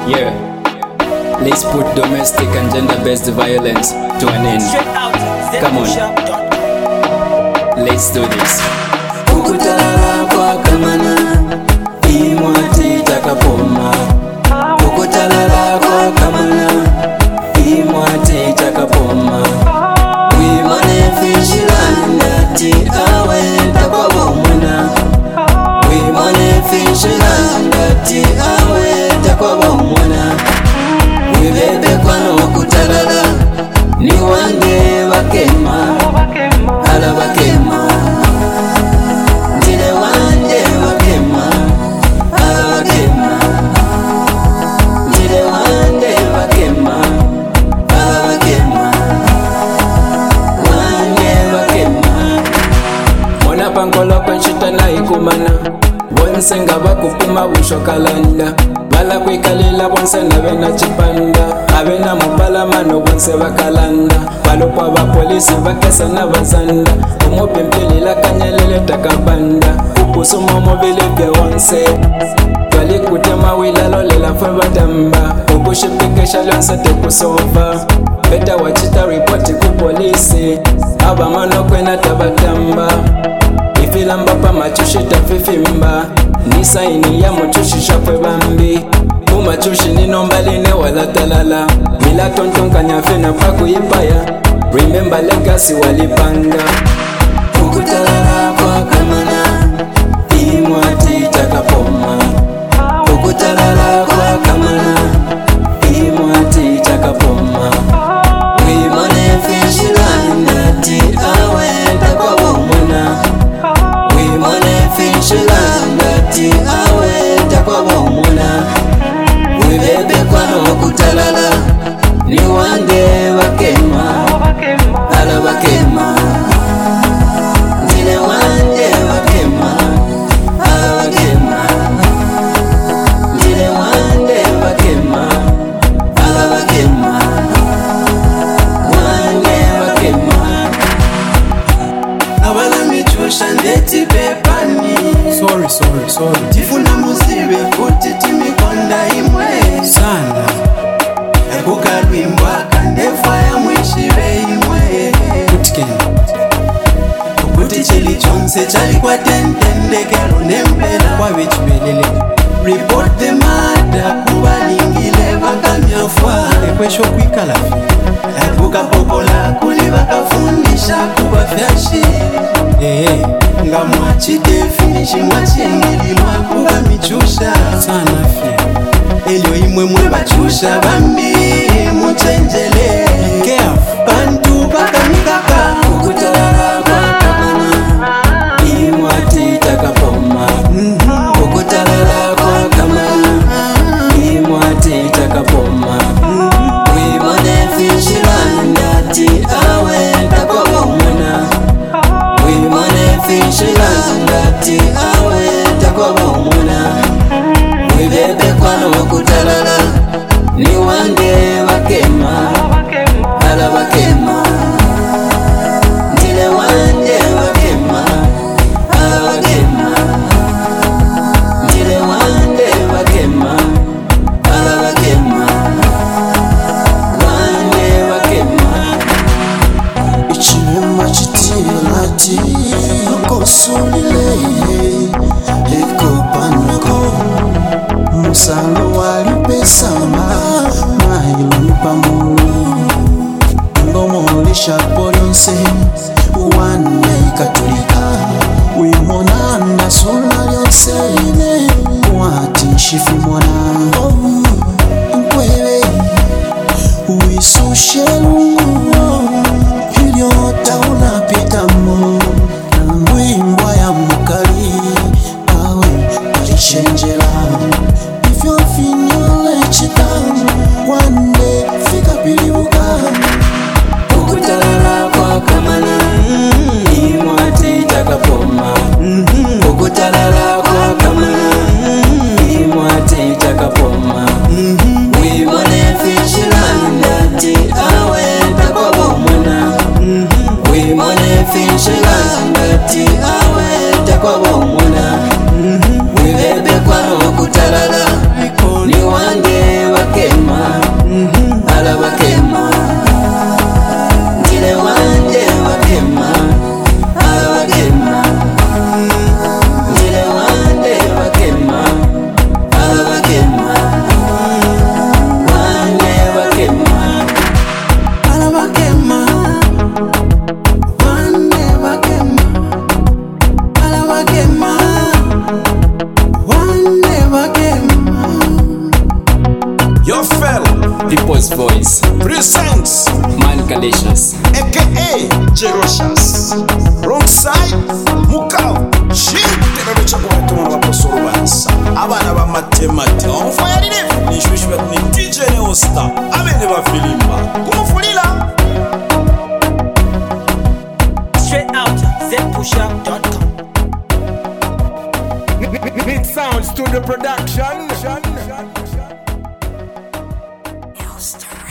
Yeah, let's put domestic and gender-based violence to an end. Come on, let's do this. Kukutalala kwa kamana imwati takapoma. Kukutalala kwa kamana imwati takapoma. Wimane fishilanda ti awe takwabomuna. Wimane fishilanda ti awe takwabomuna. Wibebe kwano kutalala ni wange bakema. Hala bakema. Pankola panchita na ikumana bonse nga bakupuma bushokalanda bala kwikalila bonse nabena chipanda abena mupalamano bonse bakalanda balokwa bapolisi bakesa nabazanda umupimpilila kanyelele takabanda kupusuma mobile bya wonse twalikutema wilalo lela fwe batamba ukushipikisha lyonse tekusova beta wachita ripoti kupolisi abamano kwena tabatamba ifilamba pa machushi tafifimba ni saini ya muchushi shapwe bambi kumachushi ninombaline wala talala mila tontonka nyafena paku yipaya remember legacy walipanga. Kukutalala kwa kamana imwati takapoma. Kukutalala kwa kamana imwati takapoma. Wimane fishilanda ti awe takwabomuna. Wimane fishilanda ti awe takwabomuna. Wibebe kwano kutalala ni wange bakema. Hala bakema. Ndine wange bakema. Hala bakema. Ndine wange bakema. Hala bakema. Wange bakema. Abala michusha ndeti pepani. Sorry. Tifuna musibe kuti timikonda imwe Sana. Kukalwimbwa kandefa ya mwishibe imwe. Kuti chili chonse chali kwa tentendekelo nempela Kwa wechibelele. Report the matter kubalingile bakamyafwa. Ekwesho kwikala. Kukapopola kuli bakafundisha kubafyashi. Nga mwachite finishi mwachengililwa kuba michusha. Sana fi. Elyo imwe mwe bachusha bambi muchenjele. Careful. Bantu bakamikaka. Kukutalala kwa kamana imwati takapoma. Kukutalala kwa kamana imwati takapoma. Wimane fishilanda ti awe takwabomuna. Wimane fishilanda ti awe takwabomuna. Wibebe kwano kutalala ni wange bakema. Hala bakema. Ndine wange bakema. Hala bakema. Ndine wange bakema. Hala bakema. Wange bakema. Ichirema chitilati Nukosulile Eko panako Musalo walipesama Mahilu pamulu Ngomolisha polonse Wane katolika Wimonanda sula lyonsene Wati shifimona Nkwewe Wisushelu Iliota unapitamo Ngwimbwa ya mukali Awe alishenjela Ifyo finyole chita Wande fika pilibuka. Kukutalala kwa kamana imwati takapoma. Kukutalala kwa kamana imwati people's voice. Presents Man Kalicious. aka Jerocious. Wrong side Mukau. Shintero chakwa tuma baposoro bansa. Abana ba matemate. On fire ni def. Ni shwishwe ni DJ Neosta. Amene ba filimba. Kumufulila. Straight out zpushup.com. Mid Sound Studio Production. Star.